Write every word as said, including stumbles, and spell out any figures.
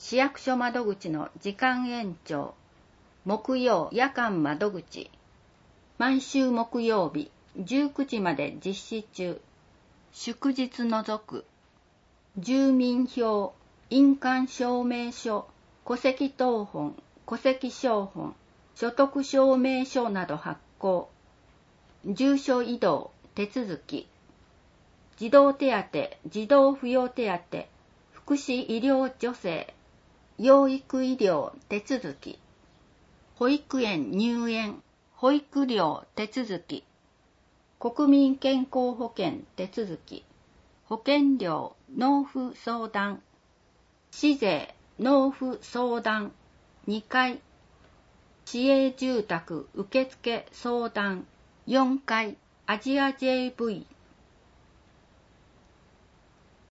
市役所窓口の時間延長、木曜夜間窓口、毎週木曜日じゅうくじまで実施中、祝日除く、住民票、印鑑証明書、戸籍謄本、戸籍抄本、所得証明書など発行、住所移動、手続き、児童手当、児童扶養手当、福祉医療助成、養育医療手続き、保育園入園、保育料手続き、国民健康保険手続き、保険料納付相談、市税納付相談、にかい、市営住宅受付相談、よんかい、アジア ジェーブイ